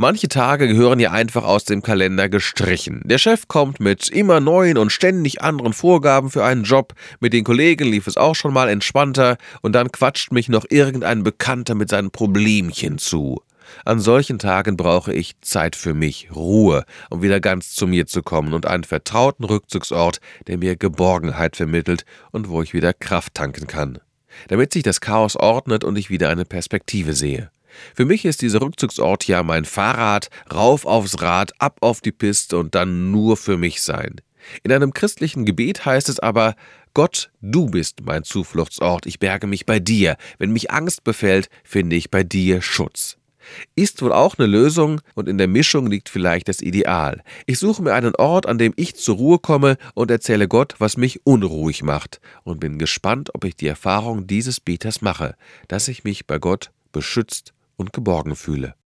Manche Tage gehören ja einfach aus dem Kalender gestrichen. Der Chef kommt mit immer neuen und ständig anderen Vorgaben für einen Job. Mit den Kollegen lief es auch schon mal entspannter und dann quatscht mich noch irgendein Bekannter mit seinen Problemchen zu. An solchen Tagen brauche ich Zeit für mich, Ruhe, um wieder ganz zu mir zu kommen und einen vertrauten Rückzugsort, der mir Geborgenheit vermittelt und wo ich wieder Kraft tanken kann. Damit sich das Chaos ordnet und ich wieder eine Perspektive sehe. Für mich ist dieser Rückzugsort ja mein Fahrrad, rauf aufs Rad, ab auf die Piste und dann nur für mich sein. In einem christlichen Gebet heißt es aber: Gott, du bist mein Zufluchtsort, ich berge mich bei dir. Wenn mich Angst befällt, finde ich bei dir Schutz. Ist wohl auch eine Lösung und in der Mischung liegt vielleicht das Ideal. Ich suche mir einen Ort, an dem ich zur Ruhe komme und erzähle Gott, was mich unruhig macht und bin gespannt, ob ich die Erfahrung dieses Beters mache, dass ich mich bei Gott beschützt und geborgen fühle.